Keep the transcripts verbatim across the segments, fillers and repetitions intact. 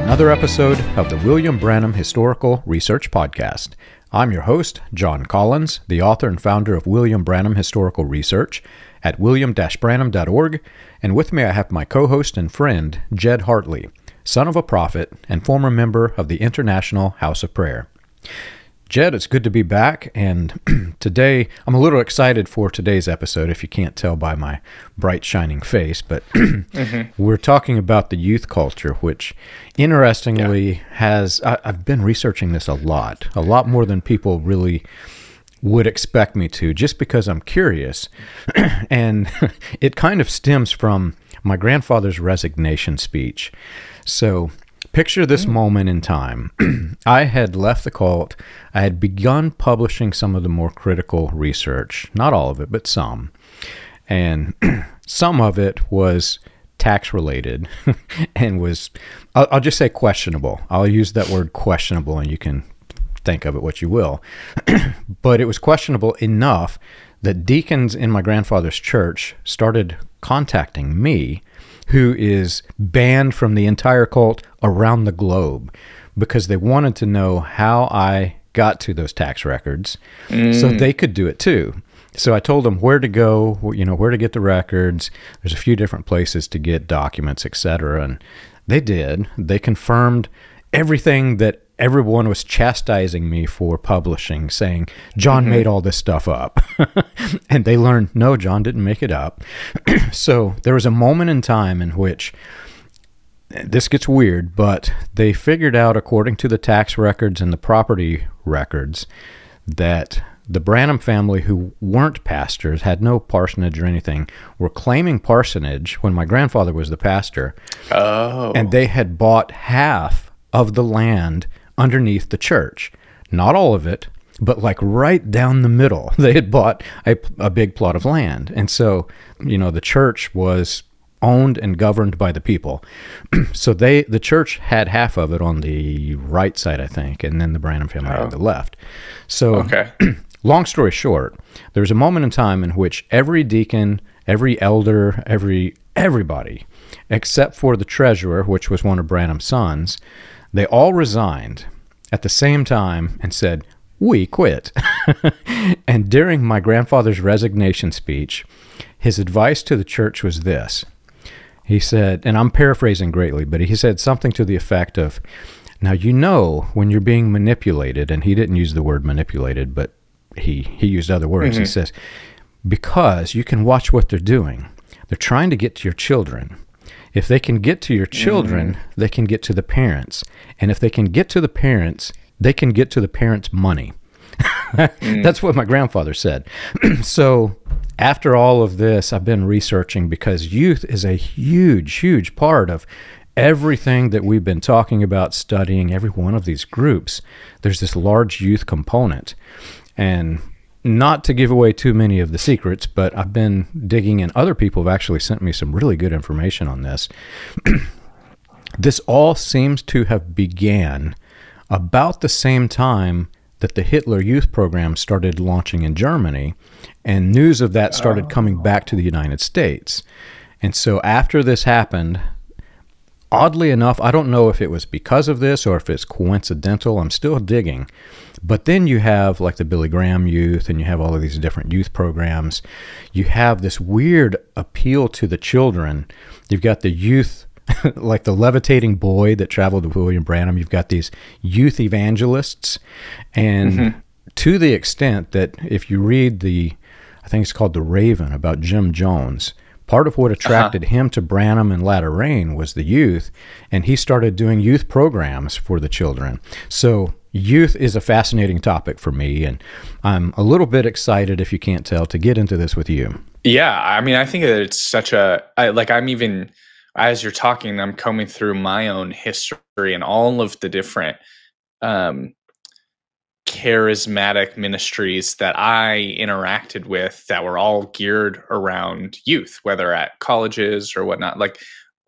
another episode of the William Branham Historical Research Podcast. I'm your host, John Collins, the author and founder of William Branham Historical Research at william dash branham dot org, and with me I have my co-host and friend, Jed Hartley, son of a prophet and former member of the International House of Prayer. Jed, it's good to be back, and today I'm a little excited for today's episode, if you can't tell by my bright, shining face, but mm-hmm. we're talking about the youth culture, which interestingly yeah. has, I, I've been researching this a lot, a lot more than people really would expect me to, just because I'm curious, and it kind of stems from my grandfather's resignation speech. So picture this mm. moment in time. I had left the cult. I had begun publishing some of the more critical research, not all of it, but some. And some of it was tax related and was, I'll, I'll just say questionable. I'll use that word questionable, and you can think of it what you will. But it was questionable enough that deacons in my grandfather's church started contacting me, who is banned from the entire cult around the globe, because they wanted to know how I got to those tax records mm. so they could do it too. So I told them where to go, you know, where to get the records. There's a few different places to get documents, et cetera. And they did. They confirmed everything that everyone was chastising me for publishing, saying, John mm-hmm. made all this stuff up. And they learned, no, John didn't make it up. So there was a moment in time in which, this gets weird, but they figured out, according to the tax records and the property records, that the Branham family, who weren't pastors, had no parsonage or anything, were claiming parsonage when my grandfather was the pastor. Oh. And they had bought half of the land underneath the church. Not all of it, but like right down the middle. They had bought a, a big plot of land. And so, you know, the church was owned and governed by the people. So they, the church had half of it on the right side, I think, and then the Branham family oh. had the left. So okay. long story short, there was a moment in time in which every deacon, every elder, every everybody, except for the treasurer, which was one of Branham's sons, they all resigned at the same time and said, we quit. And during my grandfather's resignation speech, his advice to the church was this. He said, and I'm paraphrasing greatly, but he said something to the effect of, now you know when you're being manipulated, and he didn't use the word manipulated, but he, he used other words. Mm-hmm. He says, because you can watch what they're doing. They're trying to get to your children. If they can get to your children, mm. they can get to the parents. And if they can get to the parents, they can get to the parents' money. mm. That's what my grandfather said. So after all of this, I've been researching, because youth is a huge, huge part of everything that we've been talking about, studying every one of these groups. There's this large youth component. And not to give away too many of the secrets, but I've been digging, and other people have actually sent me some really good information on this. This all seems to have began about the same time that the Hitler Youth Program started launching in Germany, and news of that started coming back to the United States. And so after this happened, oddly enough, I don't know if it was because of this or if it's coincidental. I'm still digging. But then you have like the Billy Graham Youth, and you have all of these different youth programs. You have this weird appeal to the children. You've got the youth, like the levitating boy that traveled with William Branham. You've got these youth evangelists. And mm-hmm. to the extent that if you read the, I think it's called The Raven, about Jim Jones, part of what attracted uh-huh. him to Branham and Latter Rain was the youth, and he started doing youth programs for the children. So youth is a fascinating topic for me, and I'm a little bit excited, if you can't tell, to get into this with you. Yeah, I mean, I think that it's such a, I, like I'm even, as you're talking, I'm combing through my own history and all of the different um, charismatic ministries that I interacted with that were all geared around youth, whether at colleges or whatnot. Like,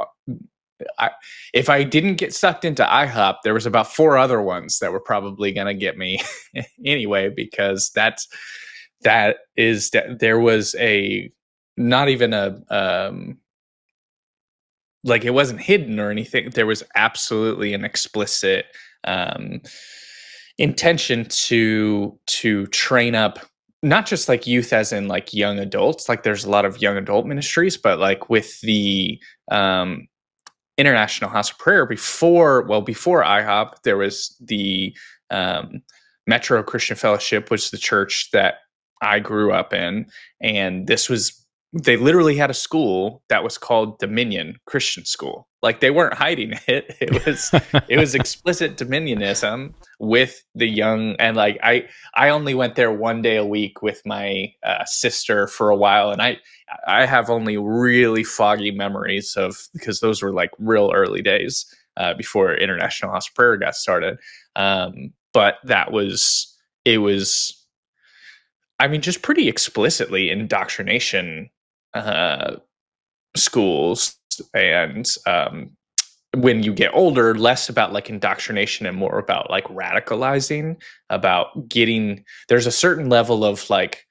I, if I didn't get sucked into I hop, there was about four other ones that were probably going to get me anyway, because that's, that is, there was a, not even a, um, like it wasn't hidden or anything. There was absolutely an explicit um, intention to to train up not just like youth as in like young adults. Like there's a lot of young adult ministries, but like with the um, International House of Prayer before, well, before I HOP, there was the um, Metro Christian Fellowship, which is the church that I grew up in, and this was. They literally had a school that was called Dominion Christian School. Like they weren't hiding it. It was it was explicit Dominionism with the young. And like I I only went there one day a week with my uh, sister for a while, and I I have only really foggy memories of, because those were like real early days uh, before International House of Prayer got started. Um, but that was it was. I mean, just pretty explicitly indoctrination uh, schools, and um, when you get older, less about like indoctrination and more about like radicalizing, about getting, there's a certain level of like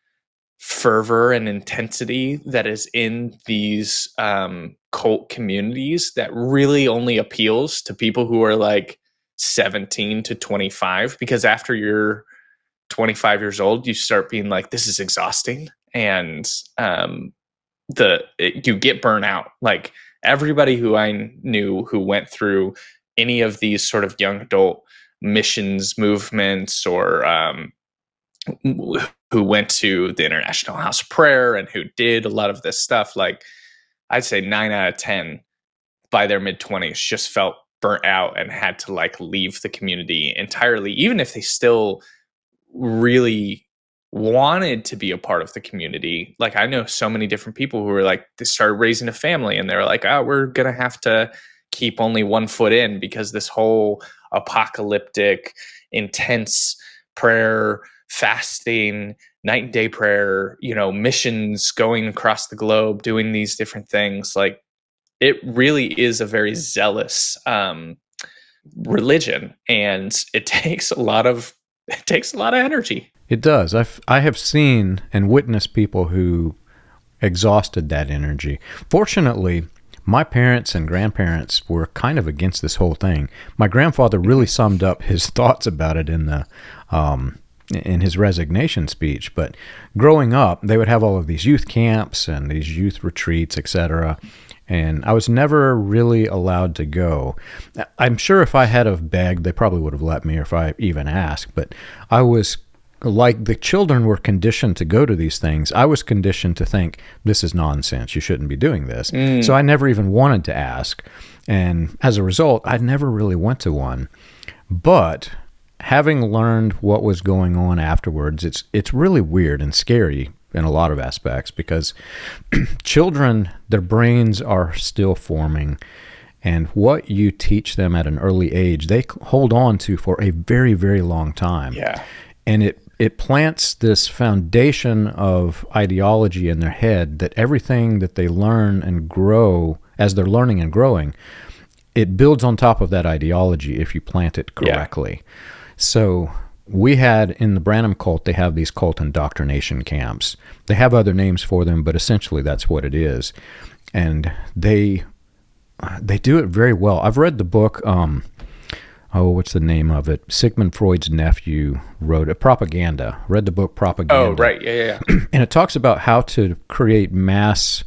fervor and intensity that is in these um, cult communities that really only appeals to people who are like seventeen to twenty-five, because after you're twenty-five years old, you start being like, this is exhausting. And um, the it, you get burnt out. Like everybody who I knew who went through any of these sort of young adult missions movements, or um, who went to the International House of Prayer and who did a lot of this stuff, like I'd say nine out of ten by their mid twenties just felt burnt out and had to like leave the community entirely, even if they still really wanted to be a part of the community. Like I know so many different people who were like, they started raising a family and they're like, oh, we're going to have to keep only one foot in, because this whole apocalyptic, intense prayer, fasting, night and day prayer, you know, missions, going across the globe, doing these different things. Like it really is a very zealous um, religion, and it takes a lot of it takes a lot of energy. It does. I've, I have seen and witnessed people who exhausted that energy. Fortunately, my parents and grandparents were kind of against this whole thing. My grandfather really summed up his thoughts about it in the um, in his resignation speech. But growing up, they would have all of these youth camps and these youth retreats, et cetera. And I was never really allowed to go. I'm sure if I had have begged, they probably would have let me, or if I even asked. But I was, like the children were conditioned to go to these things, I was conditioned to think, this is nonsense, you shouldn't be doing this. Mm. So I never even wanted to ask. And as a result, I never really went to one. But having learned what was going on afterwards, it's it's really weird and scary in a lot of aspects, because children, their brains are still forming, and what you teach them at an early age, they hold on to for a very, very long time. Yeah. And it, it plants this foundation of ideology in their head that everything that they learn and grow, as they're learning and growing, it builds on top of that ideology if you plant it correctly. Yeah. So we had, in the Branham cult, they have these cult indoctrination camps. They have other names for them, but essentially that's what it is. And they they do it very well. I've read the book, um, oh, what's the name of it? Sigmund Freud's nephew wrote it, Propaganda. Read the book Propaganda. Oh, right, yeah, yeah, yeah. And it talks about how to create mass,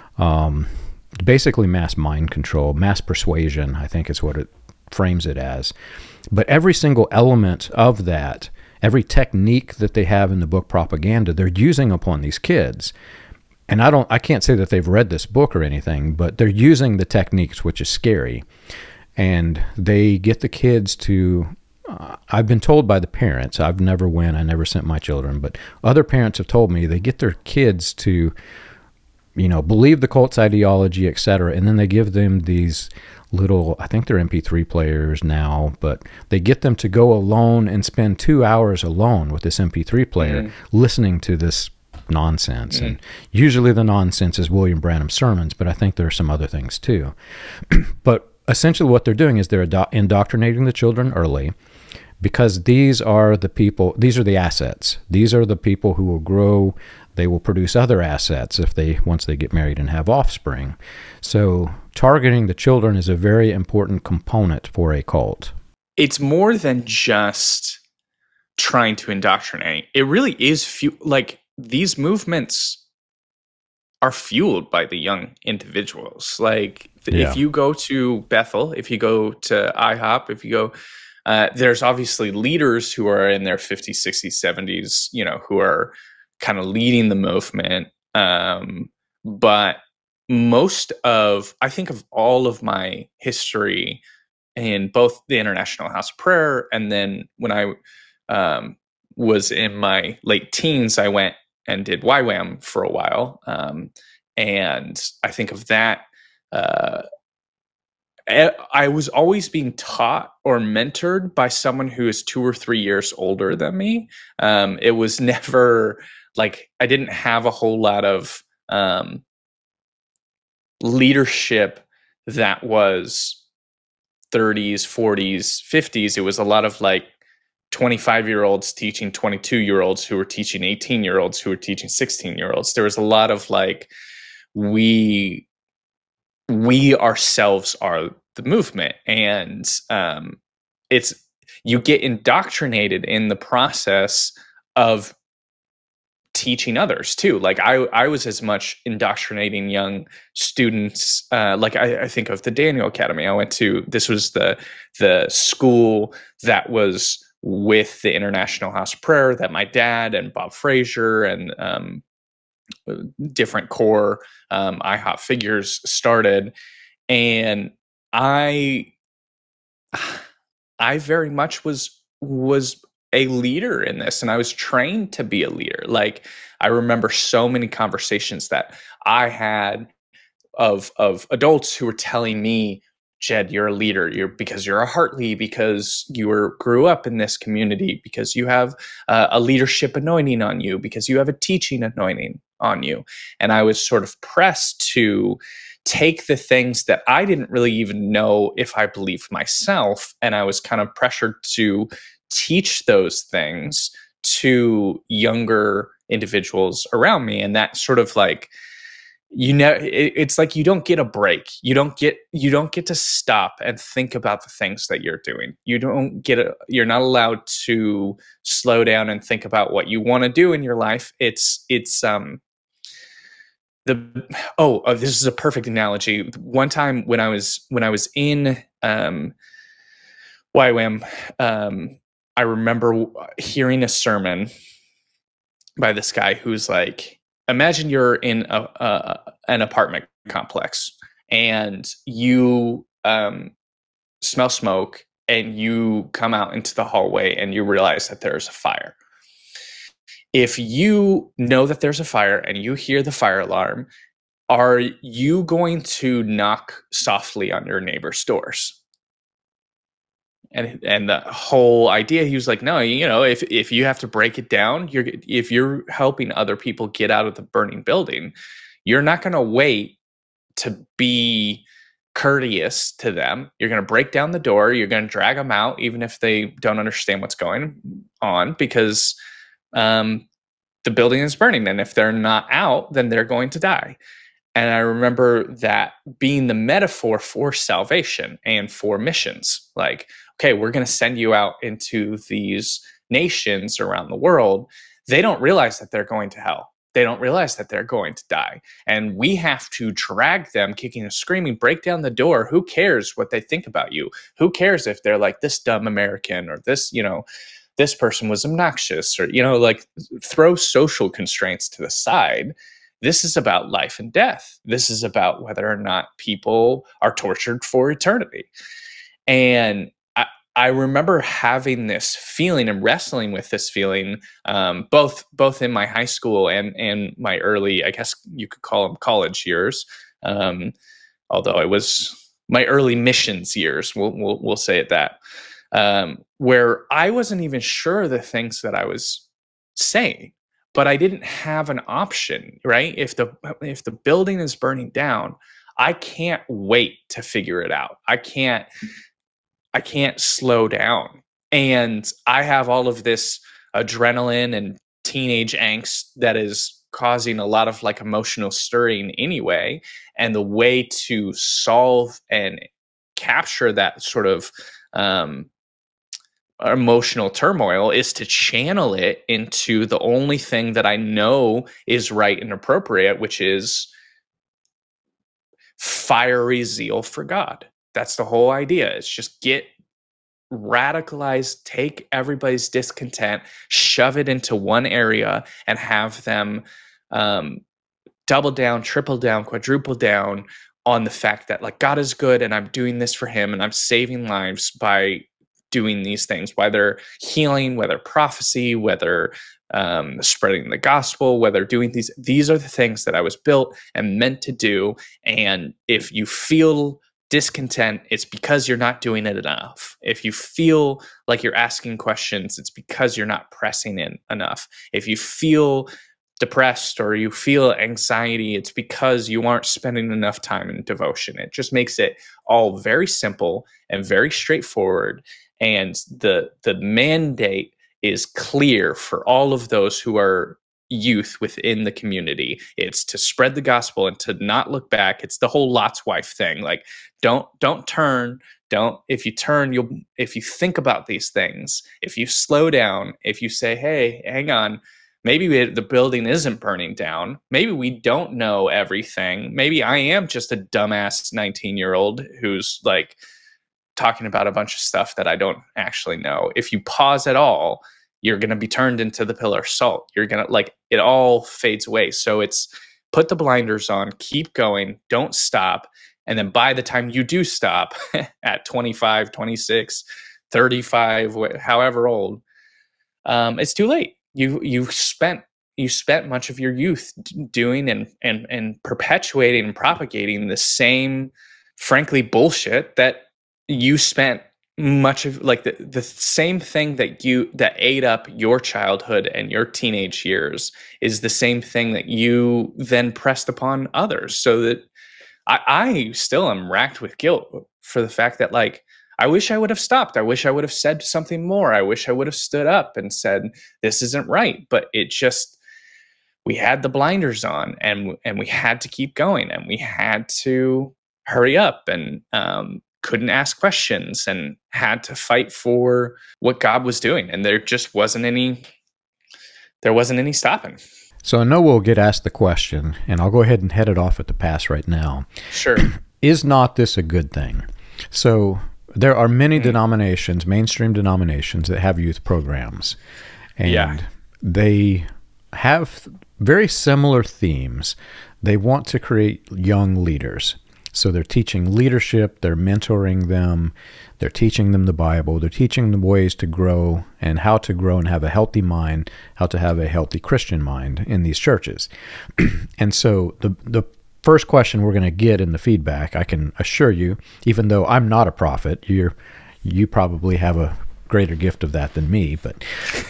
um, basically mass mind control, mass persuasion, I think is what it frames it as. But every single element of that, every technique that they have in the book Propaganda, they're using upon these kids. And I don't, I can't say that they've read this book or anything, but they're using the techniques, which is scary. And they get the kids to, uh, I've been told by the parents, I've never went, I never sent my children, but other parents have told me they get their kids to, you know, believe the cult's ideology, et cetera, and then they give them these little, I think they're M P three players now, but they get them to go alone and spend two hours alone with this M P three player, mm. listening to this nonsense. Mm. And usually the nonsense is William Branham's sermons, but I think there are some other things too. But essentially what they're doing is they're ado- indoctrinating the children early, because these are the people, these are the assets. These are the people who will grow. They will produce other assets if they once they get married and have offspring. So targeting the children is a very important component for a cult. It's more than just trying to indoctrinate. It really is fu- like these movements are fueled by the young individuals. Like th- Yeah. if you go to Bethel, if you go to I hop, if you go, uh, there's obviously leaders who are in their fifties, sixties, seventies, you know, who are kind of leading the movement. Um, but most of, I think of all of my history in both the International House of Prayer, and then when I um, was in my late teens, I went and did Y WAM for a while. Um, and I think of that. Uh, I was always being taught or mentored by someone who is two or three years older than me. Um, it was never like I didn't have a whole lot of um, leadership that was thirties, forties, fifties. It was a lot of like twenty-five year olds teaching twenty-two year olds who were teaching eighteen year olds who were teaching sixteen year olds. There was a lot of like, we, we ourselves are the movement. And um, it's, you get indoctrinated in the process of teaching others too. Like I, I was as much indoctrinating young students. Uh, like I, I think of the Daniel Academy. I went to, this was the, the school that was with the International House of Prayer that my dad and Bob Frazier and um, different core um, I hop figures started. And I, I very much was, was a leader in this, and I was trained to be a leader. Like I remember so many conversations that I had of of adults who were telling me, Jed, you're a leader. You're because you're a Hartley, because you were grew up in this community, because you have uh, a leadership anointing on you, because you have a teaching anointing on you. And I was sort of pressed to take the things that I didn't really even know if I believed myself, and I was kind of pressured to teach those things to younger individuals around me. And that sort of like, you know, it, it's like you don't get a break. You don't get you don't get to stop and think about the things that you're doing. You don't get a, you're not allowed to slow down and think about what you want to do in your life. It's it's um the oh, oh this is a perfect analogy. One time when I was when I was in um Y WAM, um I remember hearing a sermon by this guy who's like, imagine you're in a, a an apartment complex and you um, smell smoke and you come out into the hallway and you realize that there's a fire. If you know that there's a fire and you hear the fire alarm, are you going to knock softly on your neighbor's doors? And and the whole idea, he was like, no, you know, if if you have to break it down, you're if you're helping other people get out of the burning building, you're not going to wait to be courteous to them. You're going to break down the door. You're going to drag them out, even if they don't understand what's going on, because um, the building is burning. And if they're not out, then they're going to die. And I remember that being the metaphor for salvation and for missions. Like, okay, we're going to send you out into these nations around the world. They don't realize that they're going to hell. They don't realize that they're going to die. And we have to drag them kicking and screaming, break down the door. Who cares what they think about you? Who cares if they're like, this dumb American, or this, you know, this person was obnoxious, or, you know, like throw social constraints to the side. This is about life and death. This is about whether or not people are tortured for eternity. And I, I remember having this feeling and wrestling with this feeling, um, both both in my high school and and my early, I guess you could call them college years. Um, although it was my early missions years, we'll we'll, we'll say it that, um, where I wasn't even sure the things that I was saying. But I didn't have an option, right? If the if the building is burning down, I can't wait to figure it out. I can't I can't slow down. and I have all of this adrenaline and teenage angst that is causing a lot of like emotional stirring anyway. And the way to solve and capture that sort of um, emotional turmoil is to channel it into the only thing that I know is right and appropriate, which is fiery zeal for God. That's the whole idea. It's just get radicalized, take everybody's discontent, shove it into one area, and have them um, double down, triple down, quadruple down on the fact that like God is good and I'm doing this for him and I'm saving lives by doing these things, whether healing, whether prophecy, whether um, spreading the gospel, whether doing these, these are the things that I was built and meant to do. And if you feel discontent, it's because you're not doing it enough. If you feel like you're asking questions, it's because you're not pressing in enough. If you feel depressed or you feel anxiety, it's because you aren't spending enough time in devotion. It just makes it all very simple and very straightforward. And the the mandate is clear for all of those who are youth within the community. It's to spread the gospel and to not look back. It's the whole Lot's wife thing. Like, don't don't turn. Don't if you turn, you'll if you think about these things, if you slow down, if you say, hey, hang on, maybe we, the building isn't burning down. Maybe we don't know everything. Maybe I am just a dumbass nineteen-year-old who's like talking about a bunch of stuff that I don't actually know. If you pause at all, you're going to be turned into the pillar of salt. You're going to like, it all fades away. So it's put the blinders on, keep going, don't stop. And then by the time you do stop at twenty-five, twenty-six, thirty-five, however old, um, it's too late. You, you've spent, you spent much of your youth doing and, and, and perpetuating and propagating the same, frankly, bullshit that you spent much of like the, the same thing that you that ate up your childhood and your teenage years is the same thing that you then pressed upon others. So that I, I still am racked with guilt for the fact that like I wish I would have stopped. I wish I would have said something more. I wish I would have stood up and said this isn't right. But it just we had the blinders on and and we had to keep going and we had to hurry up and um couldn't ask questions and had to fight for what God was doing. And there just wasn't any, there wasn't any stopping. So I know we'll get asked the question, and I'll go ahead and head it off at the pass right now. Sure. Is not this a good thing? So there are many mm. denominations, mainstream denominations, that have youth programs. And yeah. they have very similar themes. They want to create young leaders. So they're teaching leadership, they're mentoring them, they're teaching them the Bible, they're teaching them ways to grow and how to grow and have a healthy mind, how to have a healthy Christian mind in these churches. And so the the first question we're going to get in the feedback, I can assure you, even though I'm not a prophet, you're you probably have a greater gift of that than me, but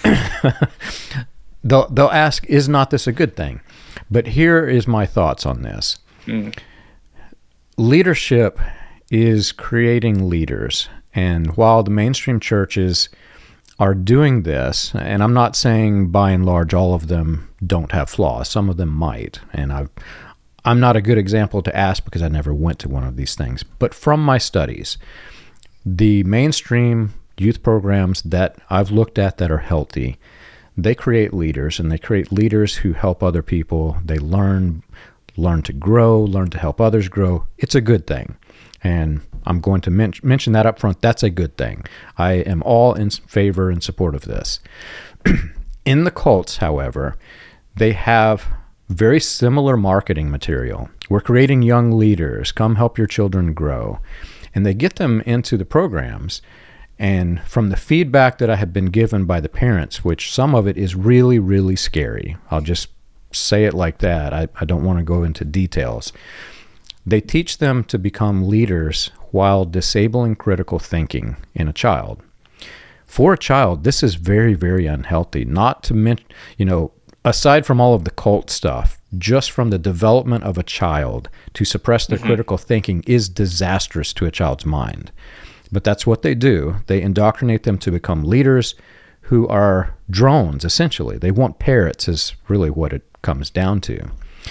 they'll they'll ask, is not this a good thing? But here is my thoughts on this. Mm. Leadership is creating leaders. And while the mainstream churches are doing this, and I'm not saying by and large all of them don't have flaws, some of them might, and I've, I'm not a good example to ask because I never went to one of these things, but from my studies, the mainstream youth programs that I've looked at that are healthy, they create leaders, and they create leaders who help other people. They learn learn to grow, learn to help others grow. It's a good thing. And I'm going to men- mention that up front. That's a good thing. I am all in favor and support of this. In the cults, however, they have very similar marketing material. We're creating young leaders. Come help your children grow. And they get them into the programs. And from the feedback that I have been given by the parents, which some of it is really, really scary. I'll just say it like that. I, I don't want to go into details. They teach them to become leaders while disabling critical thinking in a child. For a child, this is very, very unhealthy. Not to mention, you know, aside from all of the cult stuff, just from the development of a child to suppress their mm-hmm. critical thinking is disastrous to a child's mind. But that's what they do. They indoctrinate them to become leaders who are drones, essentially. They want parrots, is really what it comes down to.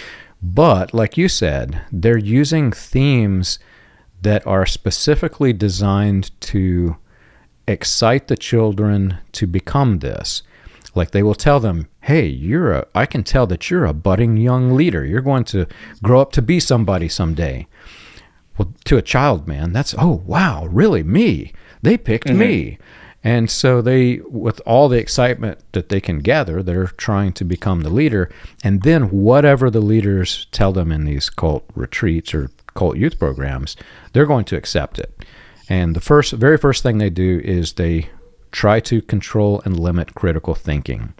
But, like you said, they're using themes that are specifically designed to excite the children to become this. Like they will tell them, hey, you're a, I can tell that you're a budding young leader. You're going to grow up to be somebody someday. Well, to a child, man, that's, oh, wow, really, me? They picked mm-hmm. me. And so they, with all the excitement that they can gather, they're trying to become the leader. And then whatever the leaders tell them in these cult retreats or cult youth programs, they're going to accept it. And the first, very first thing they do is they try to control and limit critical thinking.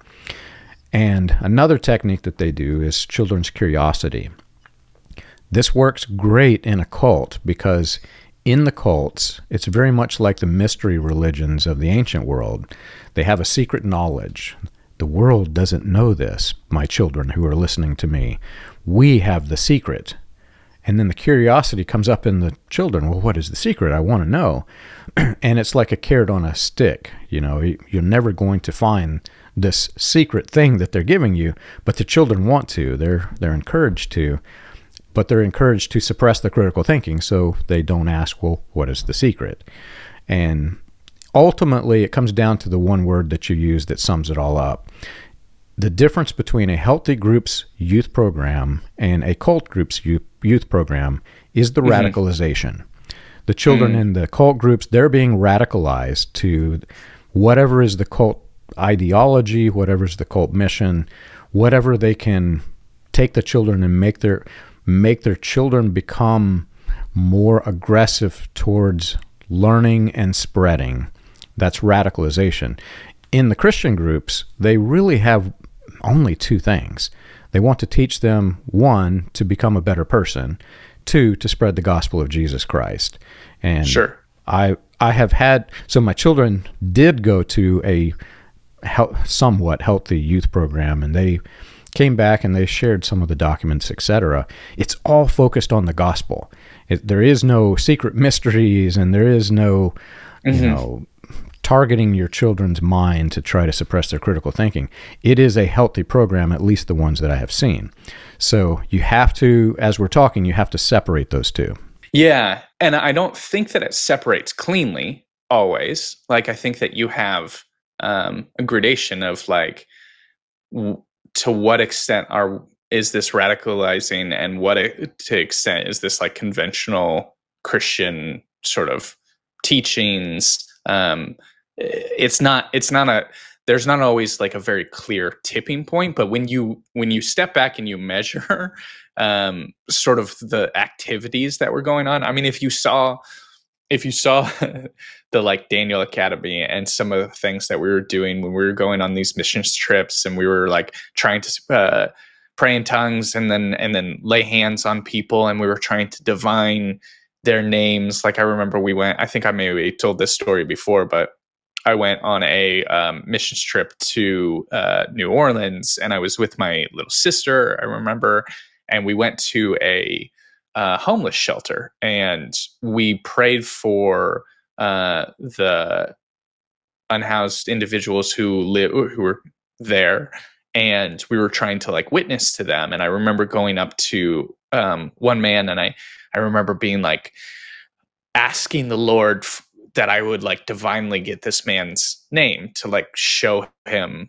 And another technique that they do is children's curiosity. This works great in a cult because in the cults, it's very much like the mystery religions of the ancient world. They have a secret knowledge. The world doesn't know this, my children who are listening to me. We have the secret. And then the curiosity comes up in the children. Well, what is the secret? I want to know. And it's like a carrot on a stick. You know, you're never going to find this secret thing that they're giving you, but the children want to. They're they're encouraged to, but they're encouraged to suppress the critical thinking so they don't ask, well, what is the secret? And ultimately, it comes down to the one word that you use that sums it all up. The difference between a healthy group's youth program and a cult group's youth, youth program is the mm-hmm. radicalization. The children mm. in the cult groups, they're being radicalized to whatever is the cult ideology, whatever is the cult mission, whatever they can take the children and make their make their children become more aggressive towards learning and spreading. That's radicalization. In the Christian groups, they really have only two things. They want to teach them, one, to become a better person, two, to spread the gospel of Jesus Christ. And sure. I I have had, so my children did go to a he- somewhat healthy youth program, and they came back and they shared some of the documents, et cetera. It's all focused on the gospel. It, there is no secret mysteries, and there is no, mm-hmm. you know, targeting your children's mind to try to suppress their critical thinking. It is a healthy program, at least the ones that I have seen. So you have to, as we're talking, you have to separate those two. Yeah, and I don't think that it separates cleanly always. Like, I think that you have um, a gradation of like, w- to what extent are is this radicalizing, and what it, to extent is this like conventional Christian sort of teachings. Um, it's not. It's not a. There's not always like a very clear tipping point, but when you when you step back and you measure um, sort of the activities that were going on. I mean, if you saw if you saw the like Daniel Academy and some of the things that we were doing when we were going on these missions trips, and we were like trying to uh, pray in tongues and then and then lay hands on people, and we were trying to divine their names. Like I remember we went. I think I maybe told this story before, but I went on a um, missions trip to uh, New Orleans, and I was with my little sister, I remember, and we went to a uh, homeless shelter, and we prayed for uh, the unhoused individuals who live who were there, and we were trying to like witness to them. And I remember going up to um, one man, and I I remember being like asking the Lord f- that I would like divinely get this man's name to like show him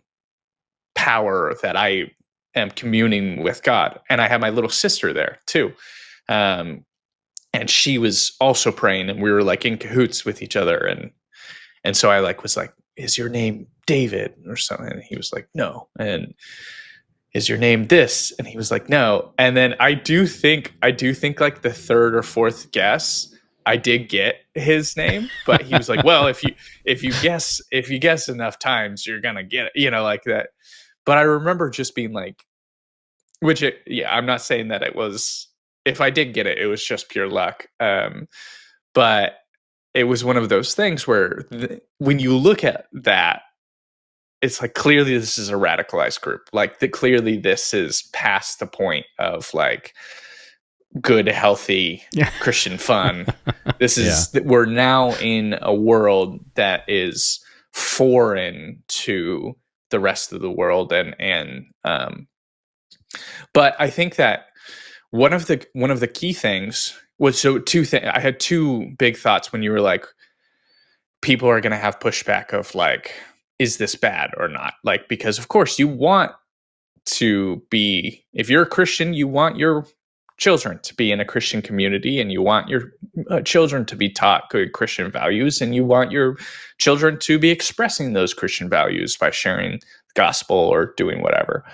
power, that I am communing with God. And I had my little sister there too. Um, and she was also praying, and we were like in cahoots with each other. And, and so I like was like, is your name David or something? And he was like, no. And is your name this? And he was like, no. And then I do think, I do think like the third or fourth guess, I did get his name, but he was like, well, if you, if you guess, if you guess enough times, you're going to get it, you know, like that. But I remember just being like, which, it, yeah, I'm not saying that it was, if I did get it, it was just pure luck. Um, but it was one of those things where th- when you look at that, it's like, clearly this is a radicalized group. Like the, clearly this is past the point of like good, healthy Yeah. Christian fun. This is yeah. We're now in a world that is foreign to the rest of the world, and and um, but I think that one of the one of the key things was so two things. I had two big thoughts when you were like, people are going to have pushback of like, is this bad or not? Like, because of course you want to be, if you're a Christian, you want your children to be in a Christian community, and you want your uh, children to be taught good Christian values, and you want your children to be expressing those Christian values by sharing the gospel or doing whatever.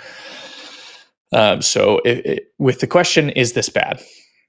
Um, so it, it, with the question, is this bad?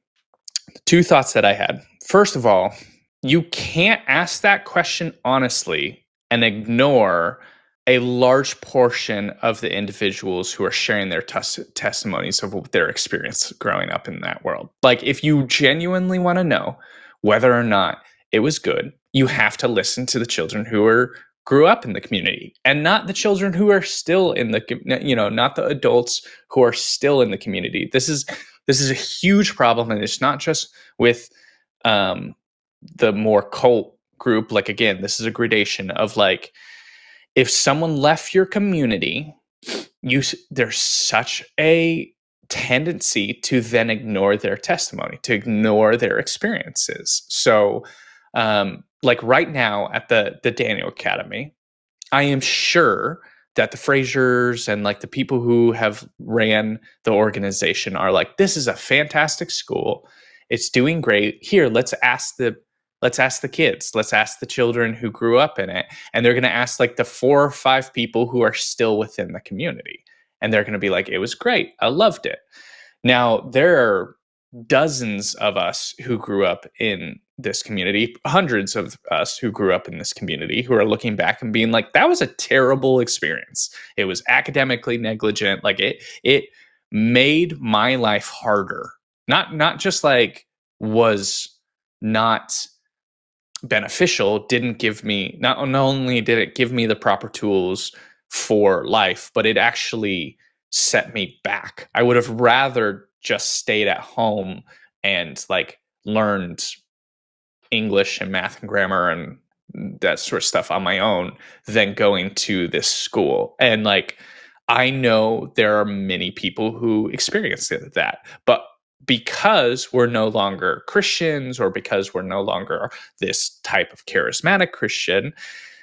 Two thoughts that I had. First of all, you can't ask that question honestly and ignore a large portion of the individuals who are sharing their tes- testimonies of their experience growing up in that world. Like, if you genuinely want to know whether or not it was good, you have to listen to the children who are grew up in the community, and not the children who are still in the, you know, not the adults who are still in the community. This is this is a huge problem, and it's not just with um, the more cult group. Like, again, this is a gradation of like, if someone left your community, you there's such a tendency to then ignore their testimony, to ignore their experiences. So, um, like right now at the the Daniel Academy, I am sure that the Frasers and like the people who have ran the organization are like, this is a fantastic school. It's doing great. Here, let's ask the Let's ask the kids. Let's ask the children who grew up in it. And they're going to ask like the four or five people who are still within the community. And they're going to be like, it was great. I loved it. Now, there are dozens of us who grew up in this community, hundreds of us who grew up in this community, who are looking back and being like, that was a terrible experience. It was academically negligent. Like it, it made my life harder. Not, not just like was not beneficial, didn't give me, not, not only did it give me the proper tools for life, but it actually set me back. I would have rather just stayed at home and like learned English and math and grammar and that sort of stuff on my own than going to this school. And like, I know there are many people who experience that, but because we're no longer Christians, or because we're no longer this type of charismatic Christian,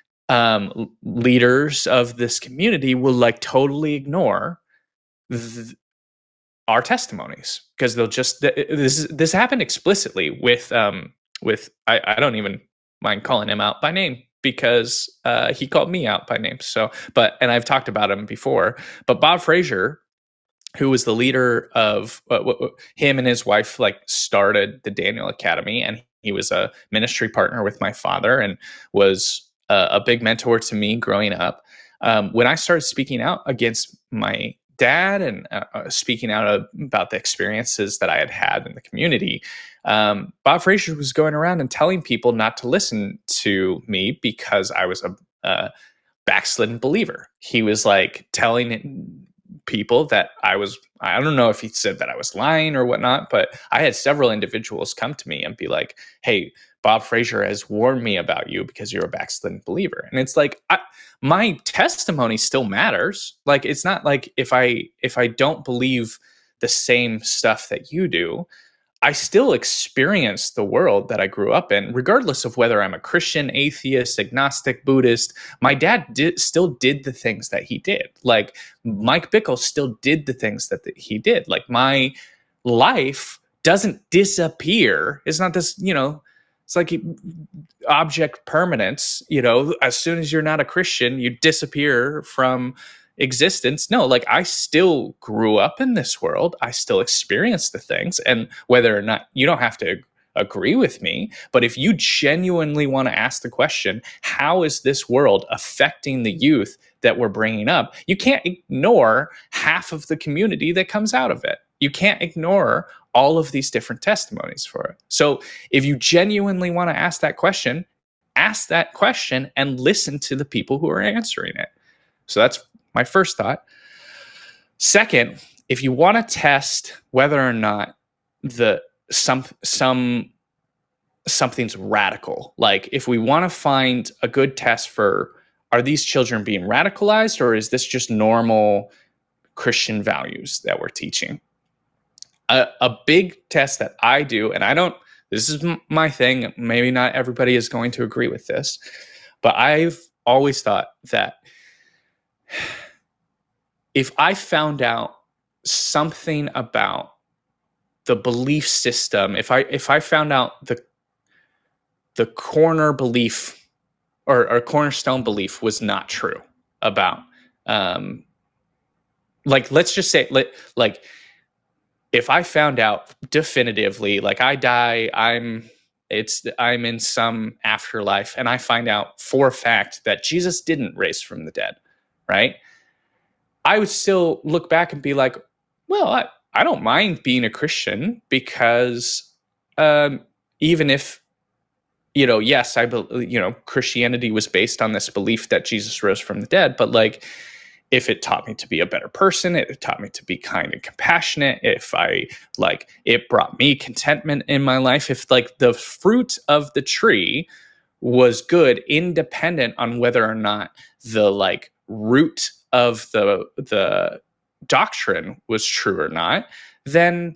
um, leaders of this community will like totally ignore th- our testimonies, because they'll just th- this this happened explicitly with um with I, I don't even mind calling him out by name, because uh, he called me out by name. So, but and I've talked about him before, but Bob Fraser, who was the leader of uh, w- w- him and his wife, like started the Daniel Academy, and he was a ministry partner with my father and was uh, a big mentor to me growing up. Um, when I started speaking out against my dad and uh, speaking out about the experiences that I had had in the community, um, Bob Fraser was going around and telling people not to listen to me because I was a, a backslidden believer. He was like telling people that I was, I don't know if he said that I was lying or whatnot, but I had several individuals come to me and be like, hey, Bob Fraser has warned me about you because you're a backslidden believer. And it's like, I, my testimony still matters. Like, it's not like if I, if I don't believe the same stuff that you do, I still experience the world that I grew up in, regardless of whether I'm a Christian, atheist, agnostic, Buddhist. My dad did, still did the things that he did. Like Mike Bickle still did the things that the, he did. Like my life doesn't disappear. It's not this, you know, it's like object permanence. You know, as soon as you're not a Christian, you disappear from existence. No, like I still grew up in this world. I still experience the things. And whether or not, you don't have to agree with me, but if you genuinely want to ask the question, how is this world affecting the youth that we're bringing up? You can't ignore half of the community that comes out of it. You can't ignore all of these different testimonies for it. So if you genuinely want to ask that question, ask that question and listen to the people who are answering it. So that's my first thought. Second, if you want to test whether or not the some some something's radical. Like if we want to find a good test for, are these children being radicalized, or is this just normal Christian values that we're teaching? A, a big test that I do, and I don't, this is m- my thing, maybe not everybody is going to agree with this, but I've always thought that if I found out something about the belief system, if I if I found out the the corner belief or, or cornerstone belief was not true about, um, like, let's just say, let, like, if I found out definitively, like I die, I'm, it's, I'm in some afterlife, and I find out for a fact that Jesus didn't raise from the dead, right? I would still look back and be like, well, I, I don't mind being a Christian because, um, even if, you know, yes, I, you know, Christianity was based on this belief that Jesus rose from the dead, but like, if it taught me to be a better person, it taught me to be kind and compassionate, if I, like, it brought me contentment in my life, if like the fruit of the tree was good, independent on whether or not the like root of the, the doctrine was true or not, then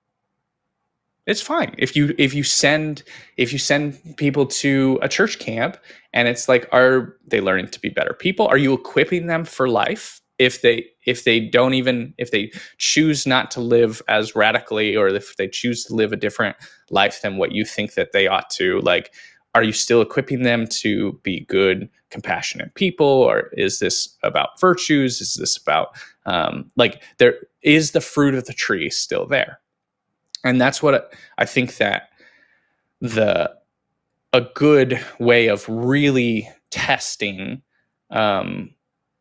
it's fine. If you if you send if you send people to a church camp and it's like, are they learning to be better people? Are you equipping them for life? If they if they don't even if they choose not to live as radically, or if they choose to live a different life than what you think that they ought to, like, are you still equipping them to be good, compassionate people? Or is this about virtues? Is this about um, like, there is the fruit of the tree still there? And that's what I think that the a good way of really testing um,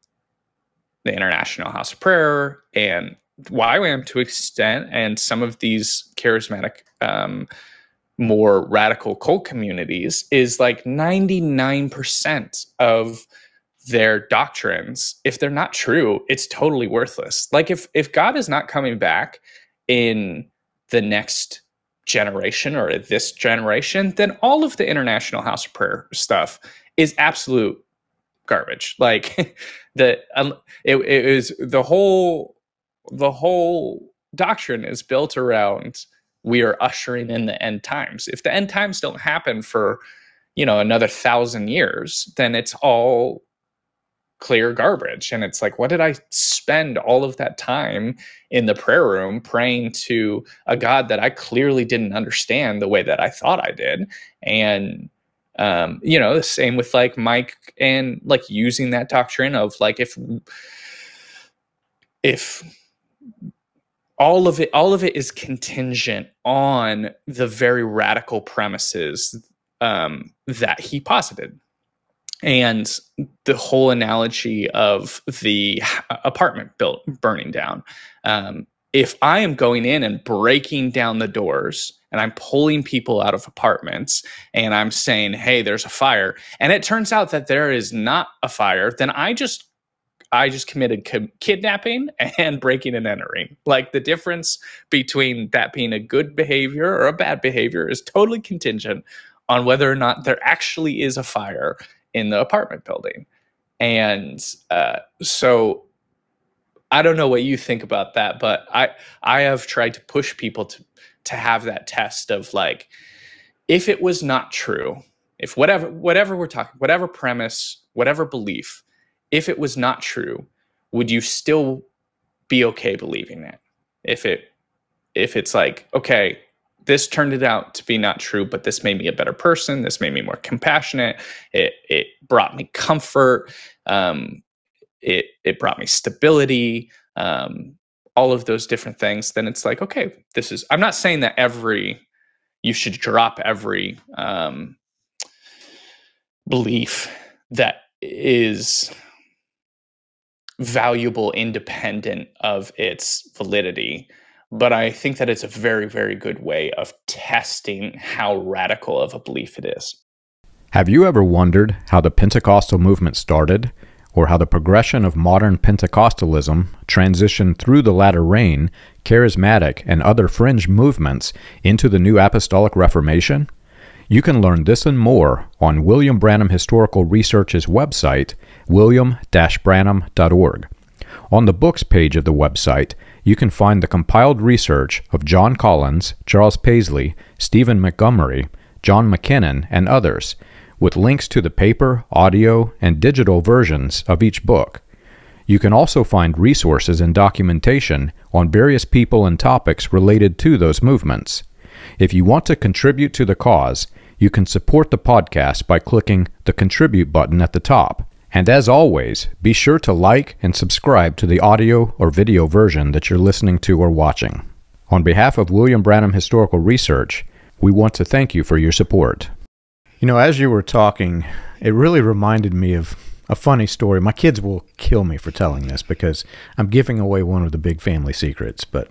the International House of Prayer and Y WAM to extent, and some of these charismatic, um, more radical cult communities, is like ninety-nine percent of their doctrines, if they're not true, it's totally worthless. Like if if God is not coming back in the next generation or this generation, then all of the International House of Prayer stuff is absolute garbage. Like the um, it, it is the whole the whole doctrine is built around, we are ushering in the end times. If the end times don't happen for, you know, another thousand years, then it's all clear garbage. And it's like, what did I spend all of that time in the prayer room praying to a God that I clearly didn't understand the way that I thought I did? And um, you know, the same with like Mike, and like using that doctrine of like, if if all of it all of it is contingent on the very radical premises um, that he posited. And the whole analogy of the apartment built burning down. Um, if I am going in and breaking down the doors and I'm pulling people out of apartments and I'm saying, hey, there's a fire, and it turns out that there is not a fire, then I just I just committed ki- kidnapping and breaking and entering. Like, the difference between that being a good behavior or a bad behavior is totally contingent on whether or not there actually is a fire in the apartment building. And uh, so I don't know what you think about that, but I I have tried to push people to to have that test of like, if it was not true, if whatever whatever we're talking, whatever premise, whatever belief, if it was not true, would you still be okay believing it? If it if it's like, okay, this turned it out to be not true, but this made me a better person. This made me more compassionate. It it brought me comfort. Um, it it brought me stability. Um, all of those different things. Then it's like, okay, this is. I'm not saying that every you should drop every um, belief that is valuable independent of its validity. But I think that it's a very, very good way of testing how radical of a belief it is. Have you ever wondered how the Pentecostal movement started, or how the progression of modern Pentecostalism transitioned through the latter rain, charismatic, and other fringe movements into the New Apostolic Reformation? You can learn this and more on William Branham Historical Research's website, william dash branham dot org. On the books page of the website, you can find the compiled research of John Collins, Charles Paisley, Stephen Montgomery, John McKinnon, and others, with links to the paper, audio, and digital versions of each book. You can also find resources and documentation on various people and topics related to those movements. If you want to contribute to the cause, you can support the podcast by clicking the Contribute button at the top. And as always, be sure to like and subscribe to the audio or video version that you're listening to or watching. On behalf of William Branham Historical Research, we want to thank you for your support. You know, as you were talking, it really reminded me of a funny story. My kids will kill me for telling this because I'm giving away one of the big family secrets, but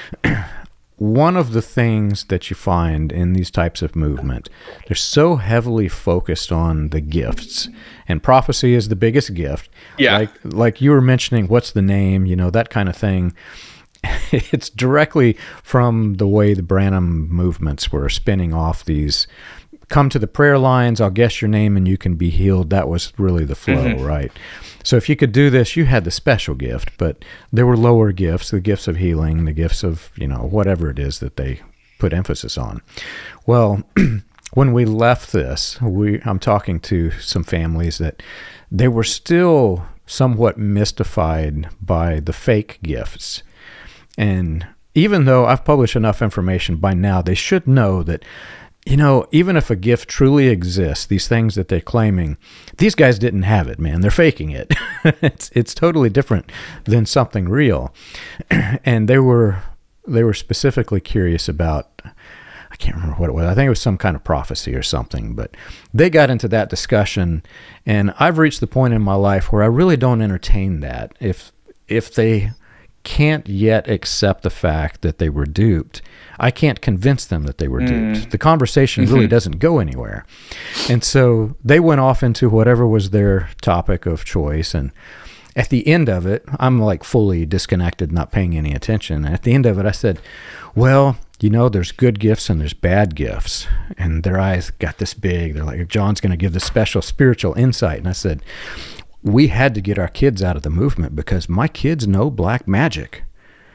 one of the things that you find in these types of movement, they're so heavily focused on the gifts, and prophecy is the biggest gift. Yeah. Like, like you were mentioning, what's the name, you know, that kind of thing. It's directly from the way the Branham movements were spinning off these, come to the prayer lines, I'll guess your name and you can be healed. That was really the flow, mm-hmm. right? So if you could do this, you had the special gift, but there were lower gifts, the gifts of healing, the gifts of, you know, whatever it is that they put emphasis on. Well, when we left this, we I'm talking to some families that they were still somewhat mystified by the fake gifts. And even though I've published enough information by now, they should know that, you know, even if a gift truly exists, these things that they're claiming, these guys didn't have it, man. They're faking it. it's it's totally different than something real. And they were they were specifically curious about, I can't remember what it was. I think it was some kind of prophecy or something. But they got into that discussion, and I've reached the point in my life where I really don't entertain that. If if they can't yet accept the fact that they were duped, I can't convince them that they were mm. duped. The conversation really doesn't go anywhere. And so they went off into whatever was their topic of choice. And at the end of it, I'm like fully disconnected, not paying any attention. And at the end of it, I said, well, you know, there's good gifts and there's bad gifts. And their eyes got this big. They're like, John's going to give this special spiritual insight. And I said, we had to get our kids out of the movement because my kids know black magic.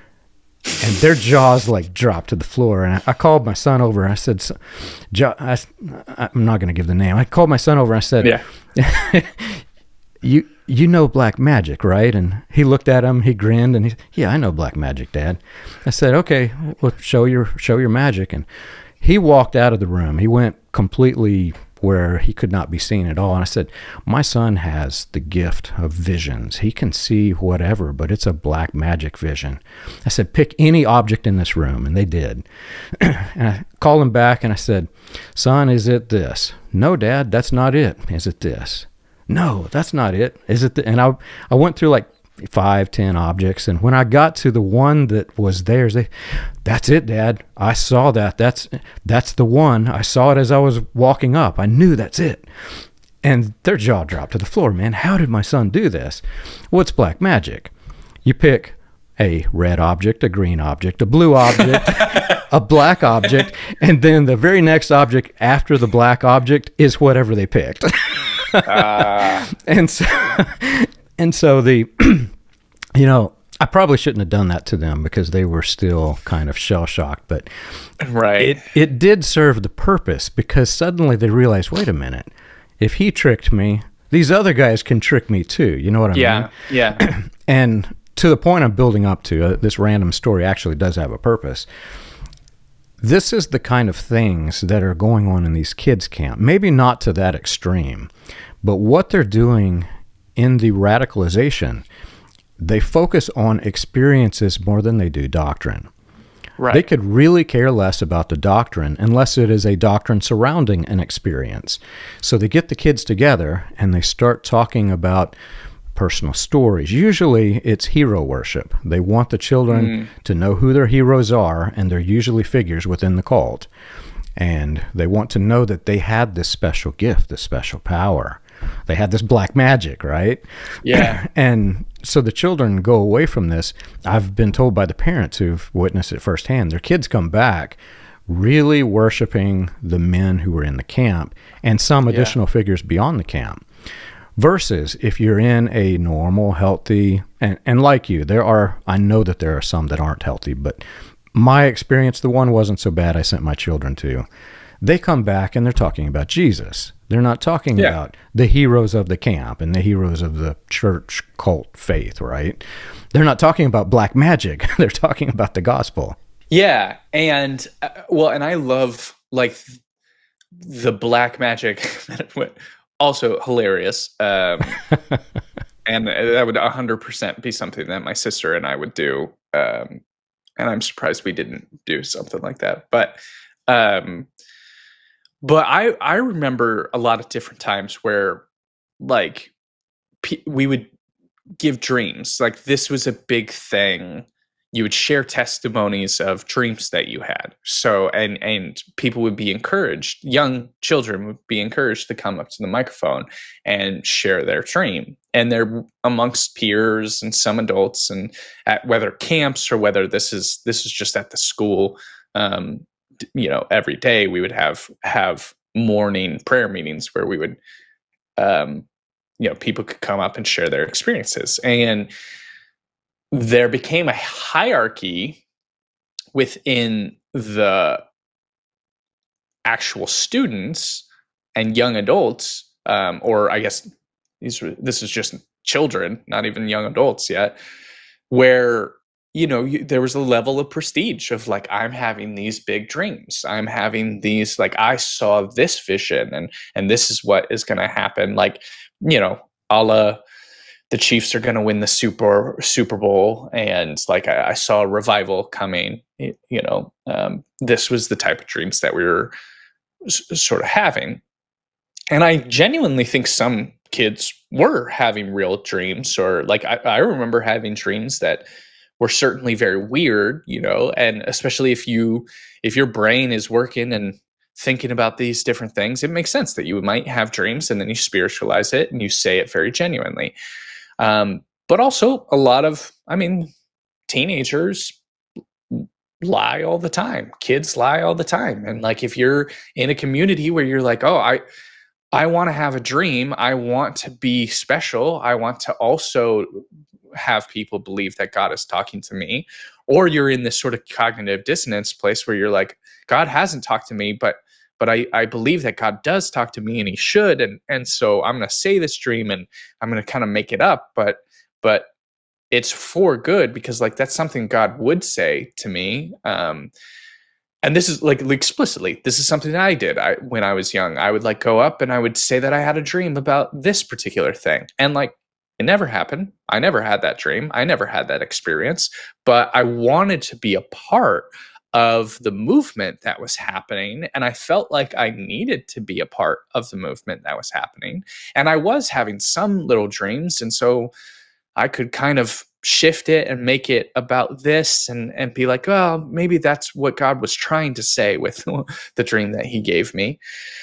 And their jaws like dropped to the floor. And I, I called my son over and I said, jo- I, I'm not going to give the name. I called my son over and I said, yeah. you you know black magic, right? And he looked at him, he grinned, and he said, yeah, I know black magic, Dad. I said, okay, well, show your show your magic. And he walked out of the room. He went completely where he could not be seen at all. And I said, my son has the gift of visions. He can see whatever, but it's a black magic vision. I said, pick any object in this room. And they did. And I called him back and I said, son, is it this? No, Dad, that's not it. Is it this? No, that's not it. Is it? The-? And I, I went through like five, ten objects. And when I got to the one that was theirs, they, that's it, Dad. I saw that. That's, that's the one. I saw it as I was walking up. I knew that's it. And their jaw dropped to the floor, man. How did my son do this? Well, it's black magic. You pick a red object, a green object, a blue object, a black object, and then the very next object after the black object is whatever they picked. uh. And so... And so the, you know, I probably shouldn't have done that to them because they were still kind of shell-shocked, but right. it, it did serve the purpose because suddenly they realized, wait a minute, if he tricked me, these other guys can trick me too. You know what I yeah, mean? Yeah, yeah. And to the point I'm building up to, uh, this random story actually does have a purpose. This is the kind of things that are going on in these kids' camp. Maybe not to that extreme, but what they're doing in the radicalization, they focus on experiences more than they do doctrine. Right. They could really care less about the doctrine unless it is a doctrine surrounding an experience. So they get the kids together and they start talking about personal stories. Usually it's hero worship. They want the children mm. to know who their heroes are, and they're usually figures within the cult. And they want to know that they had this special gift, this special power. They had this black magic, right? Yeah. And so the children go away from this. I've been told by the parents who've witnessed it firsthand, their kids come back really worshiping the men who were in the camp and some additional yeah. figures beyond the camp. Versus if you're in a normal, healthy, and, and like you, there are, I know that there are some that aren't healthy, but my experience, the one wasn't so bad I sent my children to. They come back and they're talking about Jesus. They're not talking yeah. about the heroes of the camp and the heroes of the church cult faith, right? They're not talking about black magic. They're talking about the gospel. Yeah. And, uh, well, and I love, like, the black magic, also hilarious. Um, and that would one hundred percent be something that my sister and I would do. Um, and I'm surprised we didn't do something like that. But, um, but I, I remember a lot of different times where, like, p- we would give dreams. Like, this was a big thing. You would share testimonies of dreams that you had. So, and, and people would be encouraged, young children would be encouraged to come up to the microphone and share their dream. And they're amongst peers and some adults, and at whether camps or whether this is, this is just at the school, um, you know, every day we would have, have morning prayer meetings where we would, um, you know, people could come up and share their experiences. And there became a hierarchy within the actual students and young adults, um, or I guess these were, this is just children, not even young adults yet, where, you know, you, there was a level of prestige of, like, I'm having these big dreams. I'm having these, like, I saw this vision, and and this is what is going to happen. Like, you know, a la, the Chiefs are going to win the Super Super Bowl, and, like, I, I saw a revival coming. You know, um, this was the type of dreams that we were s- sort of having, and I genuinely think some kids were having real dreams, or, like, I, I remember having dreams that were certainly very weird. You know, and especially if you if your brain is working and thinking about these different things, it makes sense that you might have dreams, and then you spiritualize it and you say it very genuinely. Um, but also a lot of, I mean, teenagers lie all the time. Kids lie all the time. And, like, if you're in a community where you're like, oh, I, I want to have a dream. I want to be special. I want to also have people believe that God is talking to me. Or you're in this sort of cognitive dissonance place where you're like, God hasn't talked to me, but But I, I believe that God does talk to me, and he should. And, and so I'm going to say this dream, and I'm going to kind of make it up, but, but it's for good, because, like, that's something God would say to me. Um, and this is, like, explicitly, this is something that I did. I, when I was young, I would, like, go up and I would say that I had a dream about this particular thing. And, like, it never happened. I never had that dream. I never had that experience, but I wanted to be a part of the movement that was happening. And I felt like I needed to be a part of the movement that was happening. And I was having some little dreams. And so I could kind of shift it and make it about this, and, and be like, well, maybe that's what God was trying to say with the dream that he gave me.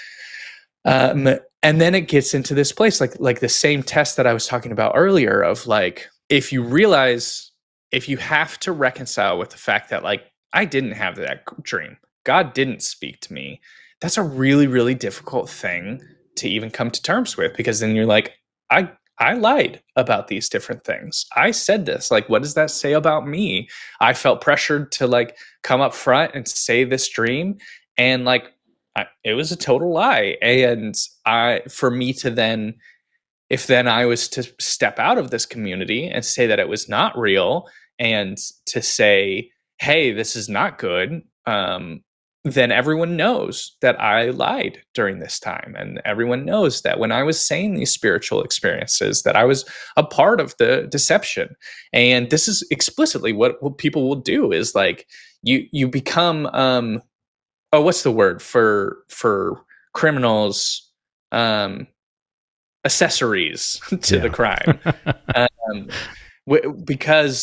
Um, and then it gets into this place, like, like the same test that I was talking about earlier of, like, if you realize, if you have to reconcile with the fact that, like, I didn't have that dream, God didn't speak to me, that's a really, really difficult thing to even come to terms with, because then you're like, I, I lied about these different things. I said this, like, what does that say about me? I felt pressured to, like, come up front and say this dream, and, like, I, it was a total lie. And I, for me to then, if then I was to step out of this community and say that it was not real, and to say, hey, this is not good, um, then everyone knows that I lied during this time. And everyone knows that when I was saying these spiritual experiences, that I was a part of the deception. And this is explicitly what, what people will do, is, like, you, you become, um, oh, what's the word for, for criminals, um, accessories to Yeah. the crime. um, w- because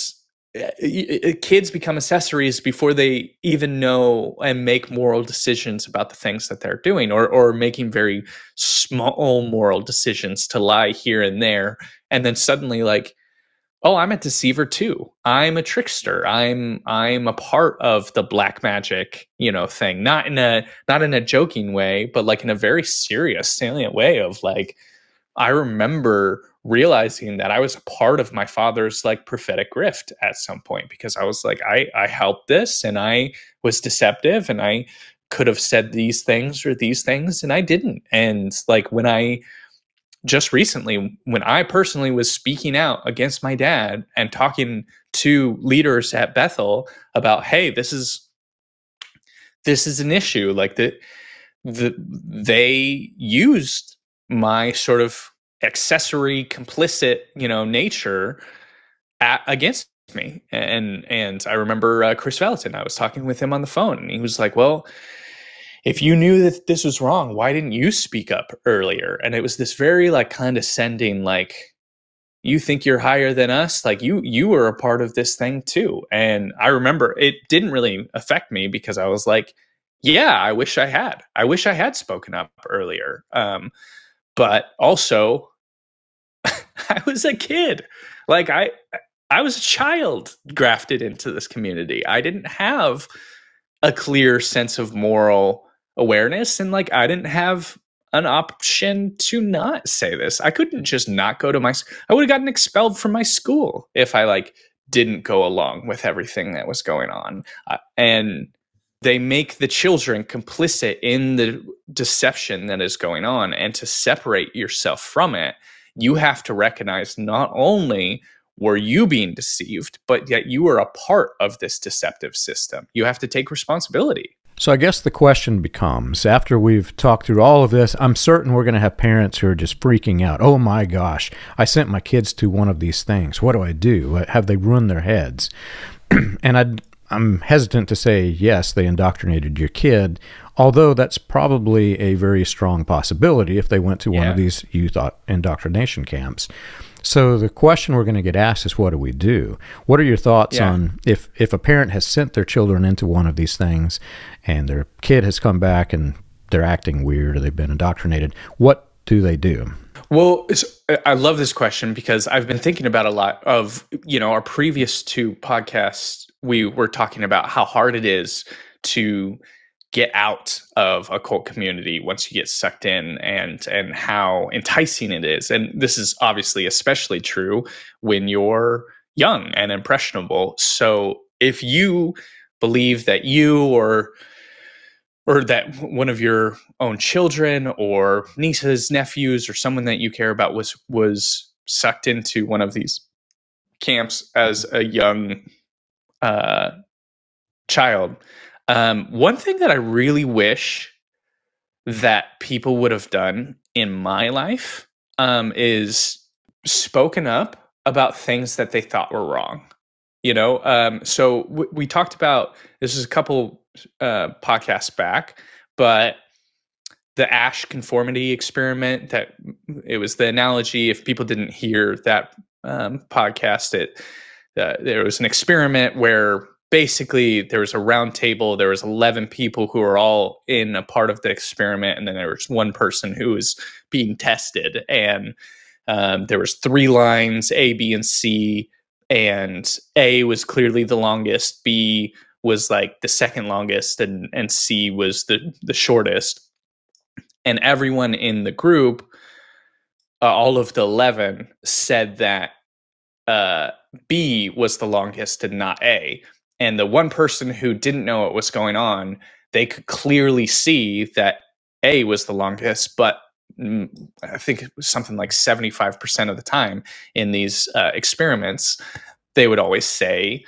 kids become accessories before they even know and make moral decisions about the things that they're doing, or or making very small moral decisions to lie here and there, and then suddenly like, oh, I'm a deceiver too. I'm a trickster. I'm I'm a part of the black magic, you know, thing. Not in a not in a joking way, but like in a very serious, salient way of like, I remember realizing that I was a part of my father's like prophetic grift at some point, because I was like, I, I helped this and I was deceptive and I could have said these things or these things and I didn't. And like when I just recently, when I personally was speaking out against my dad and talking to leaders at Bethel about, hey, this is this is an issue, like the the they used my sort of accessory complicit, you know, nature at, against me. And and I remember uh, Chris Vallotton, I was talking with him on the phone and he was like, well, if you knew that this was wrong, why didn't you speak up earlier? And it was this very like condescending, like, you think you're higher than us? Like you you were a part of this thing too. And I remember it didn't really affect me because I was like, yeah, I wish I had. I wish I had spoken up earlier. Um, but also I was a kid. Like I I was a child grafted into this community. I didn't have a clear sense of moral awareness, and like I didn't have an option to not say this. I couldn't just not go to my I would have gotten expelled from my school if I like didn't go along with everything that was going on. Uh, and they make the children complicit in the deception that is going on, and to separate yourself from it, you have to recognize not only were you being deceived, but yet you were a part of this deceptive system. You have to take responsibility. So I guess the question becomes, after we've talked through all of this, I'm certain we're going to have parents who are just freaking out. Oh my gosh, I sent my kids to one of these things. What do I do? Have they ruined their heads? And I'd, I'm hesitant to say, yes, they indoctrinated your kid, although that's probably a very strong possibility if they went to one Yeah. of these youth indoctrination camps. So the question we're going to get asked is, what do we do? What are your thoughts Yeah. on if, if a parent has sent their children into one of these things and their kid has come back and they're acting weird or they've been indoctrinated, what do they do? Well, it's, I love this question because I've been thinking about a lot of, you know, our previous two podcasts, we were talking about how hard it is to get out of a cult community once you get sucked in, and and how enticing it is. And this is obviously especially true when you're young and impressionable. So if you believe that you or or that one of your own children or nieces, nephews, or someone that you care about was was sucked into one of these camps as a young uh, child, um, one thing that I really wish that people would have done in my life um, is spoken up about things that they thought were wrong. You know, um, so w- we talked about this is a couple uh, podcasts back, but the Asch conformity experiment, that it was the analogy. If people didn't hear that um, podcast, it uh, there was an experiment where basically there was a round table. There was eleven people who were all in a part of the experiment, and then there was one person who was being tested. And um, there was three lines, A, B, and C. And A was clearly the longest, B was like the second longest, and and C was the the shortest. And everyone in the group, uh, all of the eleven, said that uh, B was the longest and not A. And the one person who didn't know what was going on, they could clearly see that A was the longest, but mm, I think it was something like seventy-five percent of the time in these uh, experiments, they would always say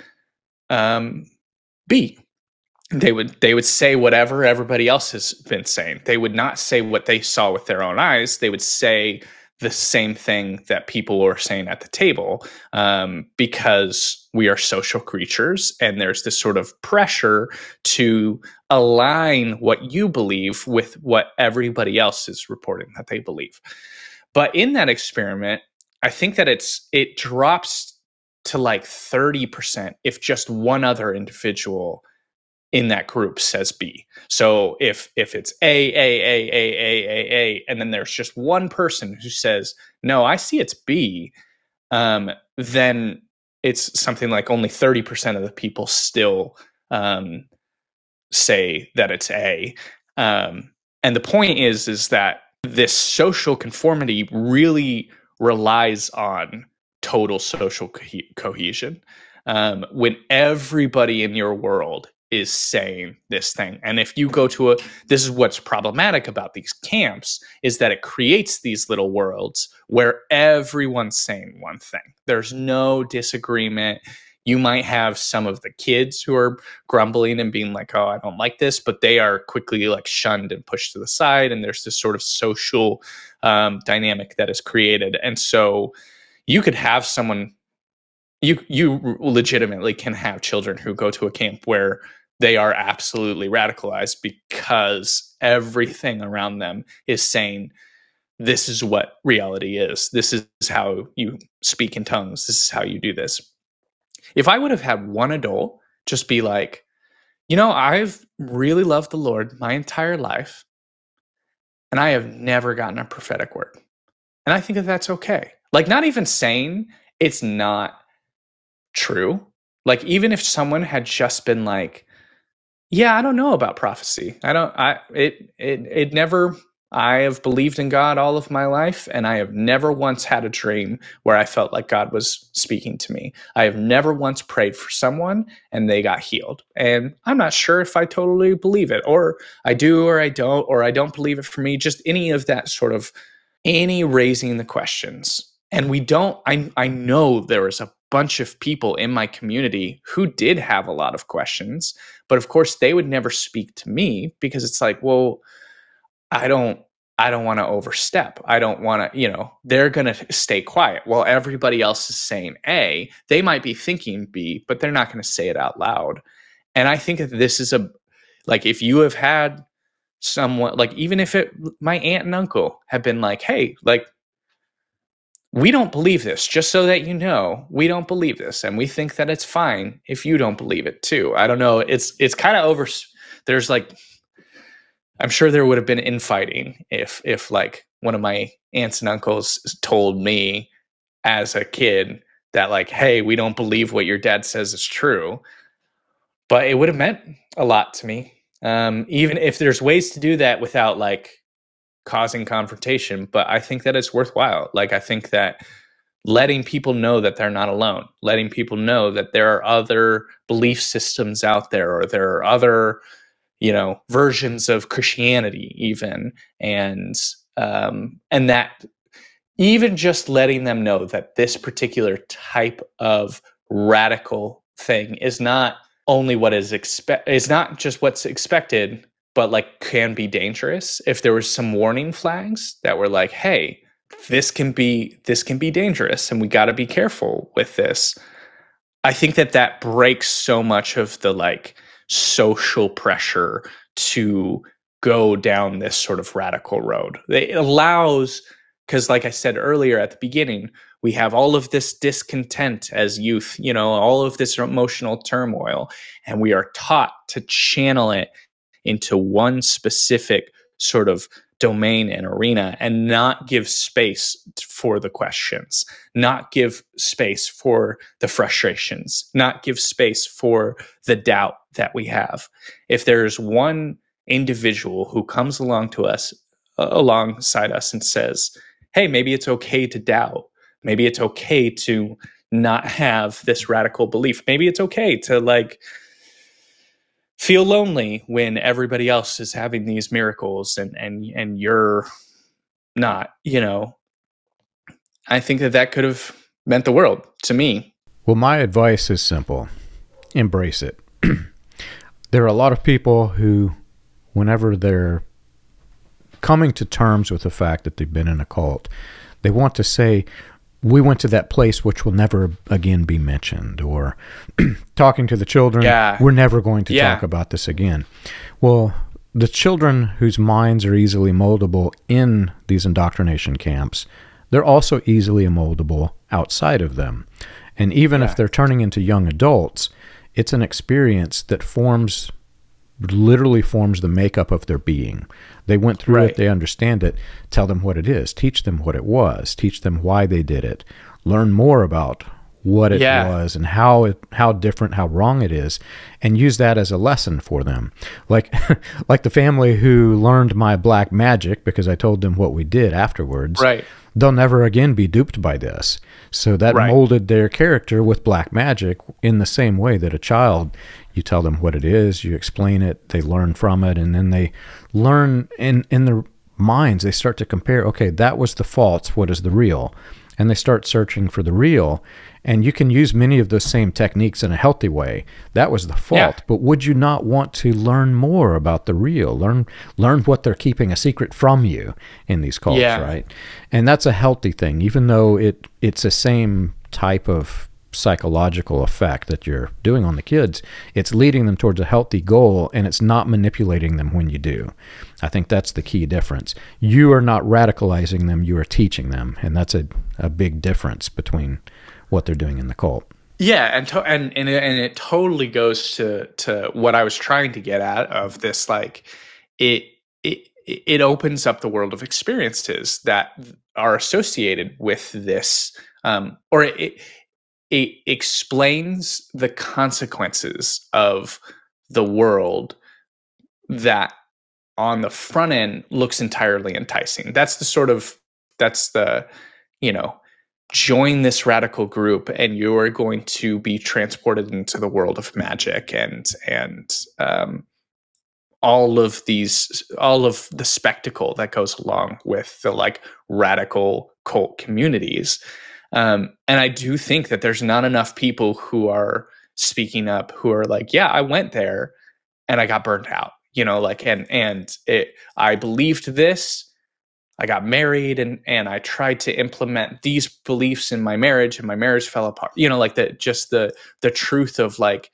um, B. They would they would say whatever everybody else has been saying. They would not say what they saw with their own eyes. They would say the same thing that people were saying at the table, um, because we are social creatures, and there's this sort of pressure to align what you believe with what everybody else is reporting that they believe. But in that experiment, I think that it's it drops to like thirty percent if just one other individual in that group says B. So if if it's A, A, A, A, A, A, A, and then there's just one person who says, no, I see it's B, um, then it's something like only thirty percent of the people still um, say that it's A. Um, and the point is, is that this social conformity really relies on total social co- cohesion. Um, when everybody in your world is saying this thing. And if you go to a, this is what's problematic about these camps, is that it creates these little worlds where everyone's saying one thing. There's no disagreement. You might have some of the kids who are grumbling and being like, oh, I don't like this, but they are quickly like shunned and pushed to the side. And there's this sort of social um, dynamic that is created. And so you could have someone, you you legitimately can have children who go to a camp where they are absolutely radicalized because everything around them is saying, this is what reality is. This is how you speak in tongues. This is how you do this. If I would have had one adult just be like, you know, I've really loved the Lord my entire life, and I have never gotten a prophetic word. And I think that that's okay. Like, not even saying it's not true. Like, even if someone had just been like, yeah, I don't know about prophecy. I don't, I, it, it, it never, I have believed in God all of my life, and I have never once had a dream where I felt like God was speaking to me. I have never once prayed for someone and they got healed. And I'm not sure if I totally believe it, or I do, or I don't, or I don't believe it for me, just any of that sort of, any raising the questions. And we don't, I, I know there was a bunch of people in my community who did have a lot of questions, but of course they would never speak to me because it's like, well, I don't, I don't want to overstep. I don't want to, you know, they're going to stay quiet while everybody else is saying A. They might be thinking B, but they're not going to say it out loud. And I think that this is a, like, if you have had someone, like, even if it, my aunt and uncle have been like, hey, like, we don't believe this, just so that you know, we don't believe this. And we think that it's fine if you don't believe it too. I don't know. It's, it's kind of over. There's like, I'm sure there would have been infighting if, if like one of my aunts and uncles told me as a kid that like, hey, we don't believe what your dad says is true. But it would have meant a lot to me. Um, even if there's ways to do that without like causing confrontation, but I think that it's worthwhile. Like, I think that letting people know that they're not alone, letting people know that there are other belief systems out there, or there are other, you know, versions of Christianity even. And, um, and that even just letting them know that this particular type of radical thing is not only what is expect, is not just what's expected, but like can be dangerous. If there was some warning flags that were like, hey, this can be, this can be dangerous and we got to be careful with this. I think that that breaks so much of the like social pressure to go down this sort of radical road. It allows, because like I said earlier at the beginning, we have all of this discontent as youth, you know, all of this emotional turmoil, and we are taught to channel it into one specific sort of domain and arena and not give space for the questions, not give space for the frustrations, not give space for the doubt that we have. If there's one individual who comes along to us, uh, alongside us and says, hey, maybe it's okay to doubt. Maybe it's okay to not have this radical belief. Maybe it's okay to like feel lonely when everybody else is having these miracles and and and you're not, you know. I think that that could have meant the world to me. Well, my advice is simple. Embrace it. There are a lot of people who, whenever they're coming to terms with the fact that they've been in a cult, they want to say, we went to that place which will never again be mentioned, or talking to the children, yeah. we're never going to yeah. talk about this again. Well, the children whose minds are easily moldable in these indoctrination camps, they're also easily moldable outside of them. And even Yeah. if they're turning into young adults, it's an experience that forms, literally forms the makeup of their being. They went through Right. it, they understand it. Tell them what it is, teach them what it was, teach them why they did it, learn more about what it Yeah. was and how it, how different, how wrong it is, and use that as a lesson for them. Like, like the family who learned my black magic because I told them what we did afterwards. Right. They'll never again be duped by this. So that Right. molded their character with black magic in the same way that a child, you tell them what it is, you explain it, they learn from it, and then they learn in, in their minds, they start to compare, okay, that was the false, what is the real? And they start searching for the real. And you can use many of those same techniques in a healthy way. That was the fault. Yeah. But would you not want to learn more about the real? Learn learn what they're keeping a secret from you in these cults, Yeah. right? And that's a healthy thing, even though it it's the same type of psychological effect that you're doing on the kids. It's leading them towards a healthy goal, and it's not manipulating them when you do. I think that's the key difference. You are not radicalizing them, you are teaching them. And that's a, a big difference between what they're doing in the cult. Yeah, and to, and and it, and it totally goes to to what I was trying to get at of this, like it it it opens up the world of experiences that are associated with this, um, or it it explains the consequences of the world that on the front end looks entirely enticing. That's the sort of that's the you know. join this radical group and you are going to be transported into the world of magic and and um, all of these all of the spectacle that goes along with the like radical cult communities. Um, and I do think that there's not enough people who are speaking up, who are like, yeah, I went there and I got burned out, you know, like, and and it, I believed this. I got married and, and I tried to implement these beliefs in my marriage and my marriage fell apart. You know, like the, just the, the truth of like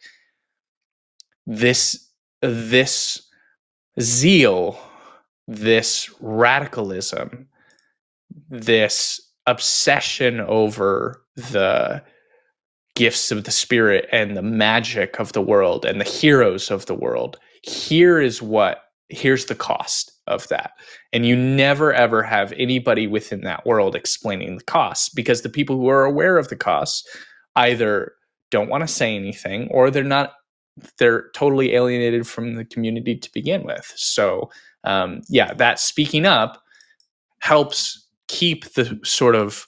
this, this zeal, this radicalism, this obsession over the gifts of the spirit and the magic of the world and the heroes of the world. Here is what, here's the cost of that. And you never ever have anybody within that world explaining the costs, because the people who are aware of the costs either don't want to say anything or they're not, they're totally alienated from the community to begin with. So um, yeah, that speaking up helps keep the sort of,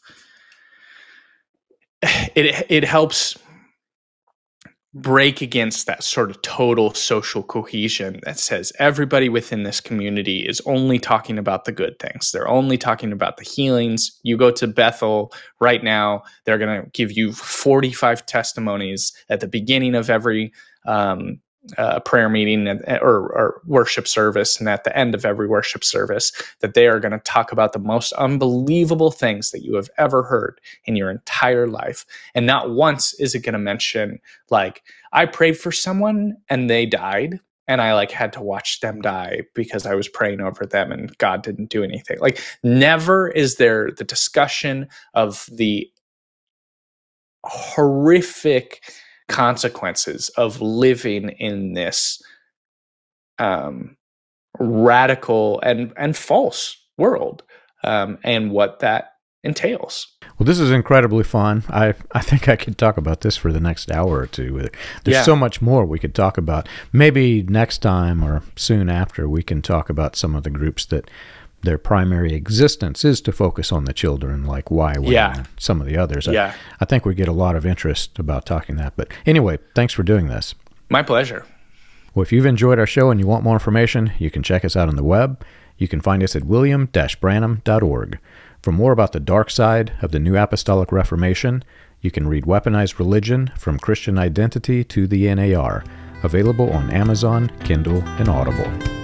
it it helps break against that sort of total social cohesion that says everybody within this community is only talking about the good things. They're only talking about the healings. You go to Bethel right now, they're going to give you forty-five testimonies at the beginning of every um, uh, prayer meeting and, or, or worship service, and at the end of every worship service, that they are going to talk about the most unbelievable things that you have ever heard in your entire life. And not once is it going to mention, like, I prayed for someone and they died, and I like had to watch them die because I was praying over them and God didn't do anything. Like, never is there the discussion of the horrific consequences of living in this um, radical and and false world, um, and what that entails. Well, this is incredibly fun. I I think I could talk about this for the next hour or two. There's Yeah. so much more we could talk about. Maybe next time or soon after, we can talk about some of the groups that their primary existence is to focus on the children, like Y WAM Yeah. and some of the others. I, Yeah. I think we get a lot of interest about talking that. But anyway, thanks for doing this. My pleasure. Well, if you've enjoyed our show and you want more information, you can check us out on the web. You can find us at william dash branham dot org. For more about the dark side of the New Apostolic Reformation, you can read Weaponized Religion, From Christian Identity to the N A R, available on Amazon, Kindle, and Audible.